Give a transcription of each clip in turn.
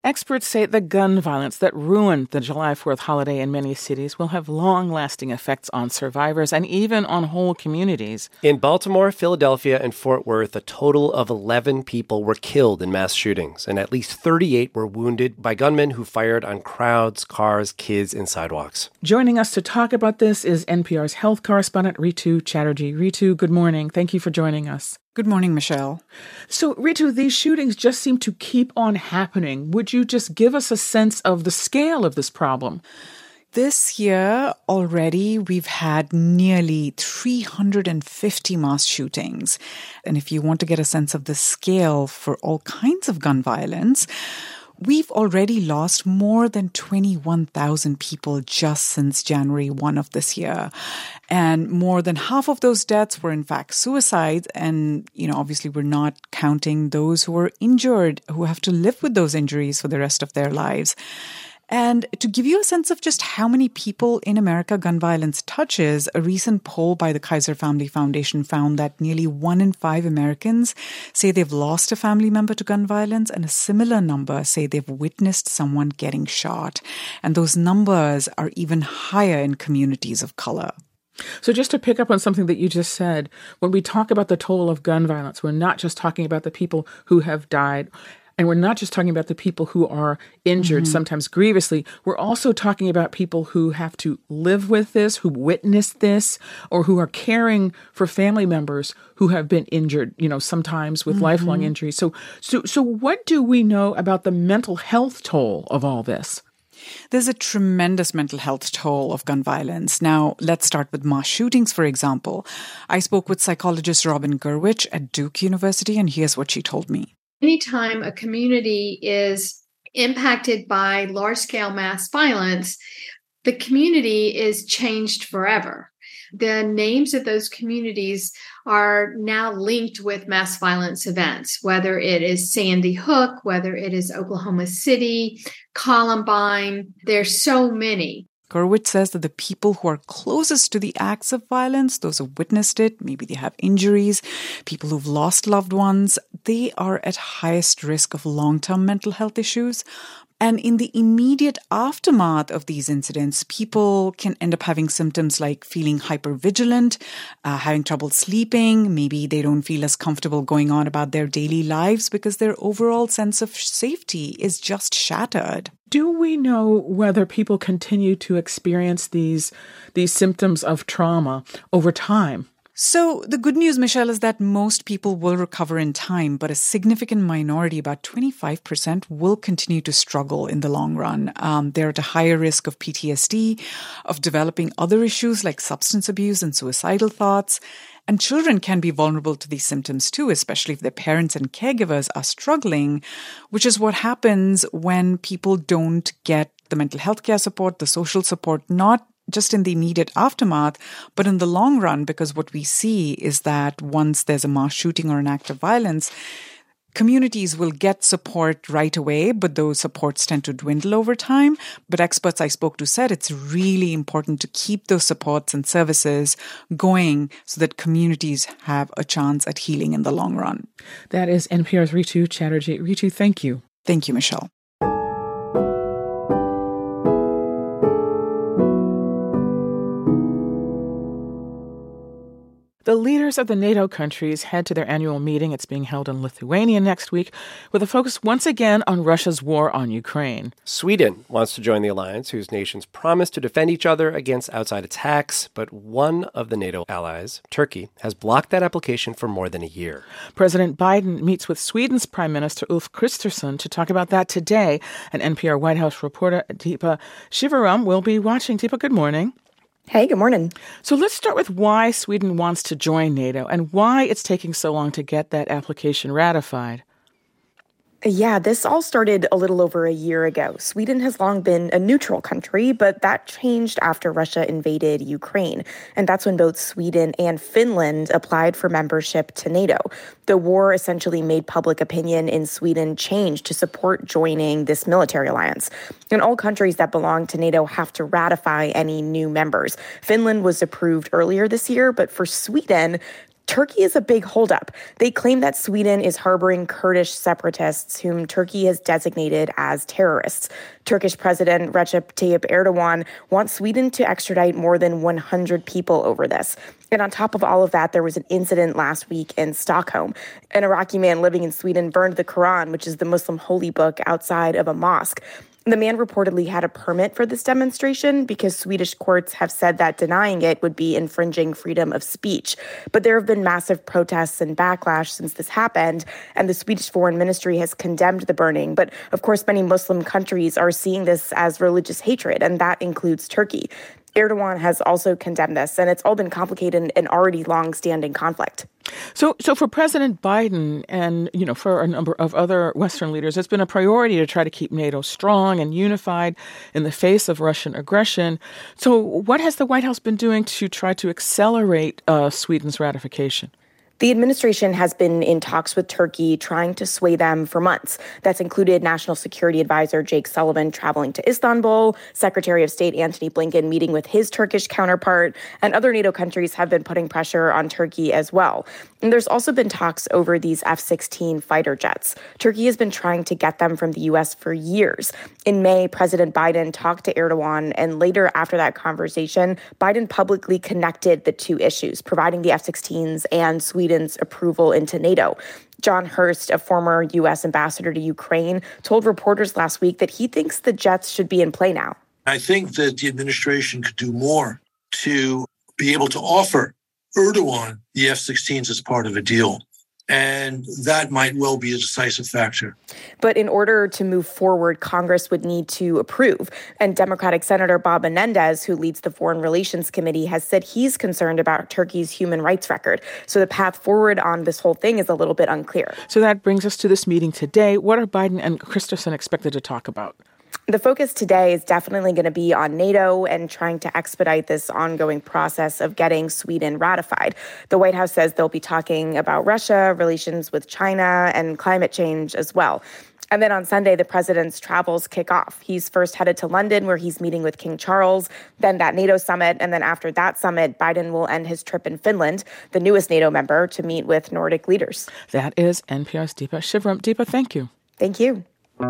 Experts say the gun violence that ruined the July 4th holiday in many cities will have long-lasting effects on survivors and even on whole communities. In Baltimore, Philadelphia, and Fort Worth, a total of 11 people were killed in mass shootings, and at least 38 were wounded by gunmen who fired on crowds, cars, kids, and sidewalks. Joining us to talk about this is NPR's health correspondent, Ritu Chatterjee. Ritu, good morning. Thank you for joining us. Good morning, Michelle. So, Ritu, these shootings just seem to keep on happening. Would you just give us a sense of the scale of this problem? This year already, we've had nearly 350 mass shootings. And if you want to get a sense of the scale for all kinds of gun violence, we've already lost more than 21,000 people just since January 1 of this year. And more than half of those deaths were in fact suicides. And, obviously we're not counting those who were injured, who have to live with those injuries for the rest of their lives. And to give you a sense of just how many people in America gun violence touches, a recent poll by the Kaiser Family Foundation found that nearly 1 in 5 Americans say they've lost a family member to gun violence, and a similar number say they've witnessed someone getting shot. And those numbers are even higher in communities of color. So just to pick up on something that you just said, when we talk about the toll of gun violence, we're not just talking about the people who have died. And we're not just talking about the people who are injured, sometimes grievously. We're also talking about people who have to live with this, who witnessed this, or who are caring for family members who have been injured, sometimes with lifelong injuries. So what do we know about the mental health toll of all this? There's a tremendous mental health toll of gun violence. Now, let's start with mass shootings, for example. I spoke with psychologist Robin Gurwitch at Duke University, and here's what she told me. Anytime a community is impacted by large-scale mass violence, the community is changed forever. The names of those communities are now linked with mass violence events, whether it is Sandy Hook, whether it is Oklahoma City, Columbine. There's so many. Gurwitch says that the people who are closest to the acts of violence, those who've witnessed it, maybe they have injuries, people who've lost loved ones, they are at highest risk of long-term mental health issues. And in the immediate aftermath of these incidents, people can end up having symptoms like feeling hypervigilant, having trouble sleeping. Maybe they don't feel as comfortable going on about their daily lives because their overall sense of safety is just shattered. Do we know whether people continue to experience these symptoms of trauma over time? So the good news, Michelle, is that most people will recover in time, but a significant minority, about 25%, will continue to struggle in the long run. They're at a higher risk of PTSD, of developing other issues like substance abuse and suicidal thoughts. And children can be vulnerable to these symptoms too, especially if their parents and caregivers are struggling, which is what happens when people don't get the mental health care support, the social support, not just in the immediate aftermath, but in the long run, because what we see is that once there's a mass shooting or an act of violence, communities will get support right away, but those supports tend to dwindle over time. But experts I spoke to said it's really important to keep those supports and services going so that communities have a chance at healing in the long run. That is NPR's Ritu Chatterjee. Ritu, thank you. Thank you, Michelle. The leaders of the NATO countries head to their annual meeting. It's being held in Lithuania next week, with a focus once again on Russia's war on Ukraine. Sweden wants to join the alliance, whose nations promise to defend each other against outside attacks, but one of the NATO allies, Turkey, has blocked that application for more than a year. President Biden meets with Sweden's Prime Minister Ulf Kristersson to talk about that today. And NPR White House reporter Deepa Shivaram will be watching. Deepa, good morning. Hey, good morning. So let's start with why Sweden wants to join NATO and why it's taking so long to get that application ratified. Yeah, this all started a little over a year ago. Sweden has long been a neutral country, but that changed after Russia invaded Ukraine. And that's when both Sweden and Finland applied for membership to NATO. The war essentially made public opinion in Sweden change to support joining this military alliance. And all countries that belong to NATO have to ratify any new members. Finland was approved earlier this year, but for Sweden, Turkey is a big holdup. They claim that Sweden is harboring Kurdish separatists whom Turkey has designated as terrorists. Turkish President Recep Tayyip Erdogan wants Sweden to extradite more than 100 people over this. And on top of all of that, there was an incident last week in Stockholm. An Iraqi man living in Sweden burned the Quran, which is the Muslim holy book, outside of a mosque. The man reportedly had a permit for this demonstration because Swedish courts have said that denying it would be infringing freedom of speech. But there have been massive protests and backlash since this happened, and the Swedish Foreign Ministry has condemned the burning. But of course, many Muslim countries are seeing this as religious hatred, and that includes Turkey. Erdogan has also condemned this, and it's all been complicated in an already long-standing conflict. So for President Biden and, for a number of other Western leaders, it's been a priority to try to keep NATO strong and unified in the face of Russian aggression. So what has the White House been doing to try to accelerate Sweden's ratification? The administration has been in talks with Turkey, trying to sway them for months. That's included National Security Advisor Jake Sullivan traveling to Istanbul, Secretary of State Antony Blinken meeting with his Turkish counterpart, and other NATO countries have been putting pressure on Turkey as well. And there's also been talks over these F-16 fighter jets. Turkey has been trying to get them from the U.S. for years. In May, President Biden talked to Erdogan, and later after that conversation, Biden publicly connected the two issues, providing the F-16s and Sweden's approval into NATO. John Hurst, a former U.S. ambassador to Ukraine, told reporters last week that he thinks the jets should be in play now. I think that the administration could do more to be able to offer Erdogan the F-16s as part of a deal. And that might well be a decisive factor. But in order to move forward, Congress would need to approve. And Democratic Senator Bob Menendez, who leads the Foreign Relations Committee, has said he's concerned about Turkey's human rights record. So the path forward on this whole thing is a little bit unclear. So that brings us to this meeting today. What are Biden and Christensen expected to talk about? The focus today is definitely going to be on NATO and trying to expedite this ongoing process of getting Sweden ratified. The White House says they'll be talking about Russia, relations with China, and climate change as well. And then on Sunday, the president's travels kick off. He's first headed to London, where he's meeting with King Charles, then that NATO summit. And then after that summit, Biden will end his trip in Finland, the newest NATO member, to meet with Nordic leaders. That is NPR's Deepa Shivram. Deepa, thank you. Thank you.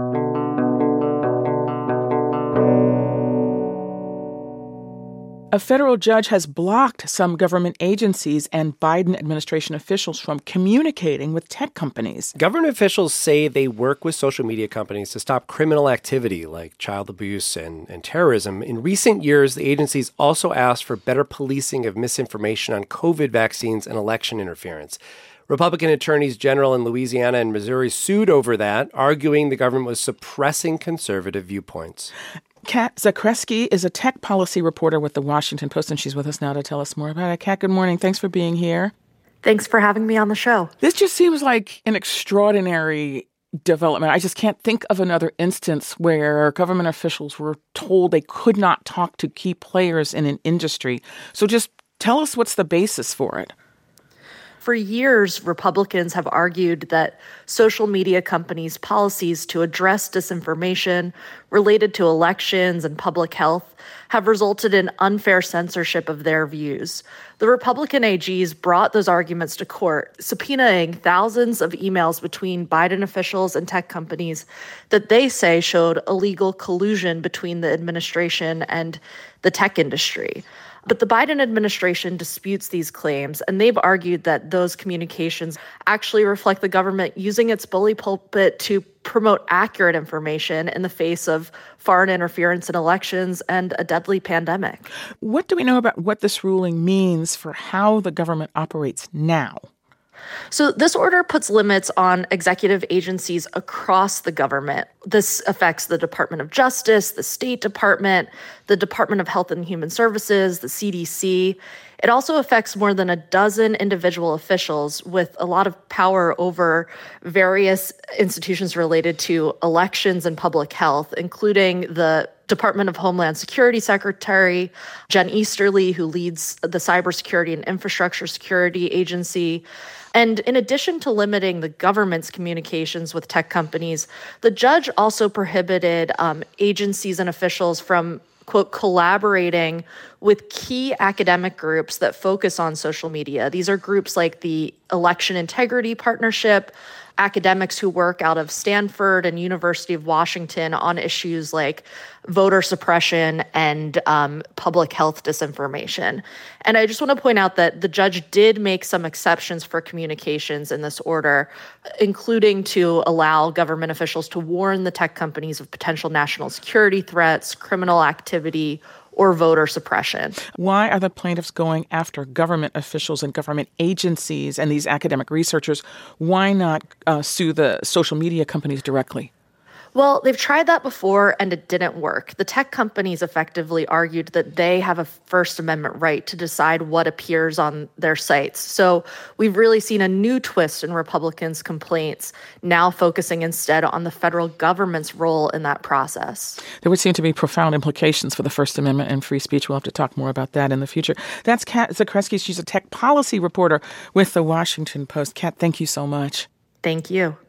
A federal judge has blocked some government agencies and Biden administration officials from communicating with tech companies. Government officials say they work with social media companies to stop criminal activity like child abuse and terrorism. In recent years, the agencies also asked for better policing of misinformation on COVID vaccines and election interference. Republican attorneys general in Louisiana and Missouri sued over that, arguing the government was suppressing conservative viewpoints. Kat Zakreski is a tech policy reporter with The Washington Post, and she's with us now to tell us more about it. Kat, good morning. Thanks for being here. Thanks for having me on the show. This just seems like an extraordinary development. I just can't think of another instance where government officials were told they could not talk to key players in an industry. So just tell us what's the basis for it. For years, Republicans have argued that social media companies' policies to address disinformation related to elections and public health have resulted in unfair censorship of their views. The Republican AGs brought those arguments to court, subpoenaing thousands of emails between Biden officials and tech companies that they say showed illegal collusion between the administration and the tech industry. But the Biden administration disputes these claims, and they've argued that those communications actually reflect the government using its bully pulpit to promote accurate information in the face of foreign interference in elections and a deadly pandemic. What do we know about what this ruling means for how the government operates now? So this order puts limits on executive agencies across the government. This affects the Department of Justice, the State Department, the Department of Health and Human Services, the CDC. It also affects more than a dozen individual officials with a lot of power over various institutions related to elections and public health, including the Department of Homeland Security Secretary Jen Easterly, who leads the Cybersecurity and Infrastructure Security Agency. And in addition to limiting the government's communications with tech companies, the judge also prohibited agencies and officials from quote, collaborating with key academic groups that focus on social media. These are groups like the Election Integrity Partnership, academics who work out of Stanford and University of Washington on issues like voter suppression and public health disinformation. And I just want to point out that the judge did make some exceptions for communications in this order, including to allow government officials to warn the tech companies of potential national security threats, criminal activity, or voter suppression. Why are the plaintiffs going after government officials and government agencies and these academic researchers? Why not sue the social media companies directly? Well, they've tried that before and it didn't work. The tech companies effectively argued that they have a First Amendment right to decide what appears on their sites. So we've really seen a new twist in Republicans' complaints, now focusing instead on the federal government's role in that process. There would seem to be profound implications for the First Amendment and free speech. We'll have to talk more about that in the future. That's Kat Zakrzewski. She's a tech policy reporter with The Washington Post. Kat, thank you so much. Thank you.